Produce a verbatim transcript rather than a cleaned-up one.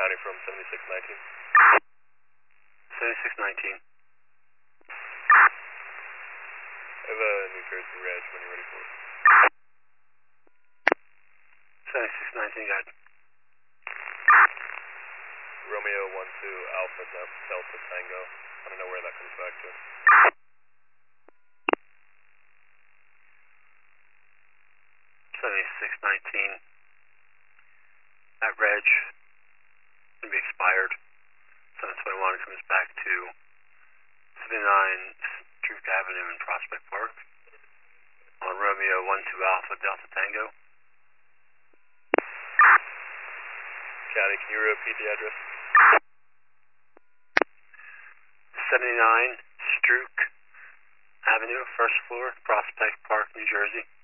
County from seventy-six nineteen. seventy-six nineteen. I have a New Jersey Reg when you're ready for it. seventy-six nineteen, got it. Romeo one two Alpha Delta Tango. I don't know where that comes back to. seventy-six nineteen. That reg can be expired. seven twenty-one comes back to seventy-nine Duke Avenue in Prospect Park on Romeo one two Alpha Delta Tango. County, can you repeat the address? seventy-nine Strook Avenue, first floor, Prospect Park, New Jersey.